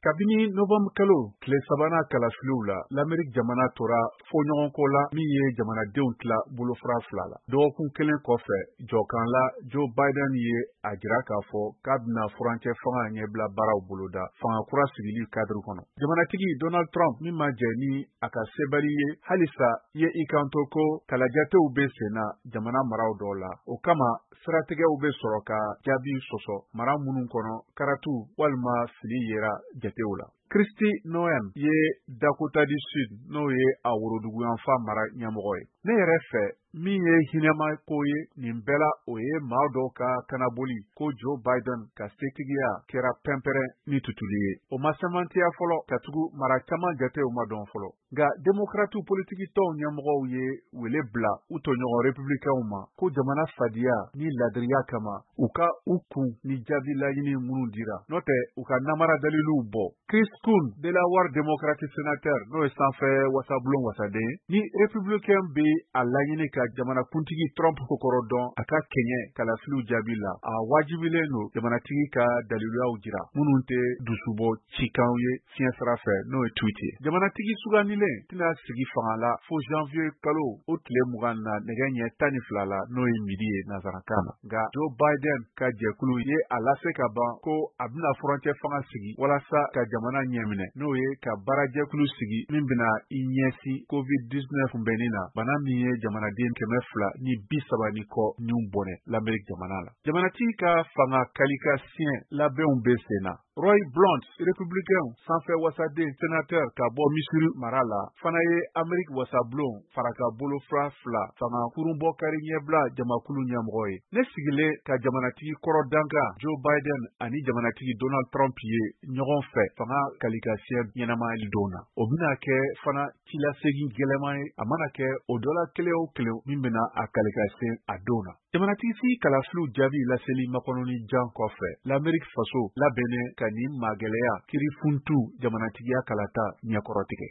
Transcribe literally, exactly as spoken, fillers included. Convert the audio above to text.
Kabini Novembre kalo tile sabanan kalafiliw la l'Amérique jamana tora fɔɲɔgɔnko la min ye jamanadenw tila bolofara fila la. Dɔgɔkun kelen kɔfɛ jɔkan la Joe Biden ye a jira k'a fɔ k'a bɛna furancɛ fanga ɲɛbila baaraw boloda fanga kura sigili cadre kɔnɔ. Jamanatigi Donald Trump min ma jɛ ni a ka sebali ye halisa ye i kanto ko kalajatew bɛ senna jamana maraw dɔw la. O kama siratigɛw bɛ sɔrɔ ka jaabi sɔsɔ mara minnu kɔnɔ karatu walima fili yera jatew la. Kristi Noem ye Dakota du Sud n'o ye a woroduguyanfa mara ɲɛmɔgɔ ye. Ne yɛrɛ fɛ min ye hinɛma ko ye nin bɛɛ la o ye maa dɔw ka kanaboli ko Joe Biden ka setigiya kɛra pɛnpɛrɛn ni tutuli ye. O ma sɛmantiya fɔlɔ katugu mara caman jatew ma dɔn fɔlɔ. Nka demokratu politiki tɔw ɲɛmɔgɔw ye wele bila u tɔɲɔgɔn républicainw ma ko jamana fadiya ni ladiriya kama u ka u kun ni jaabi laɲini minnu dira. N'o tɛ u ka namara daliluw bɔ. Chris Coons, Delaware Democratic Senator n'o ye sanfɛ wasabulon wasaden ni républicain bɛ a laɲini ka jamanakuntigi Trump kokɔrɔ dɔn a ka kɛɲɛ kalafiliw jaabi la a wajibilen don jamanatigi ka daliluyaw jira minnu tɛ dusubɔ cikanw ye fiɲɛ sira fɛ n'o ye tweet ye. Jamanatigi suganilen tɛna sigi fanga la fo janvier kalo o tile mugan na nɛgɛ ɲɛ tan ni fila la n'o ye midi ye nansarakan na. Nka Joe Biden ka jɛkulu ye a lase ka ban ko a bɛna furancɛ fanga sigi walasa ka jamana ɲɛminɛ n'o ye ka baarajɛkulu sigi min bɛna i ɲɛsin covid dix-neuf kunbɛnni na bana min ye jamanaden kɛmɛ fila ni bi saba ni kɔ ɲun bɔnɛ l'Amérique jamana la. Jamanatigi ka fanga kalika siɲɛ labɛnw bɛ sen na. Roy Blunt, républicain sanfɛ wasaden sénateur ka bɔ Missouri mara la fana ye Amérique wasabulon faraka bolofara fila fanga kurunbɔ kari ɲɛbila jamakulu ɲɛmɔgɔ ye. Ne sigilen ka jamanatigi kɔrɔ danka Joe Biden ani jamanatigi Donald Trump ye ɲɔgɔn fɛ fanga kalika siɲɛ ɲɛnamayali don na. O bɛna kɛ fana cilasegin gɛlɛman ye a mana kɛ o dɔ la kelen o kelen min bɛna a kalika siɲɛ a don na. Jamanatigi kalafiliw jaabi laseli makɔnɔni jan kɔfɛ l'Amérique faso labɛnnen ka nin magɛlɛya kirifuntu jamanatigiya kalata ɲɛkɔrɔtigɛ.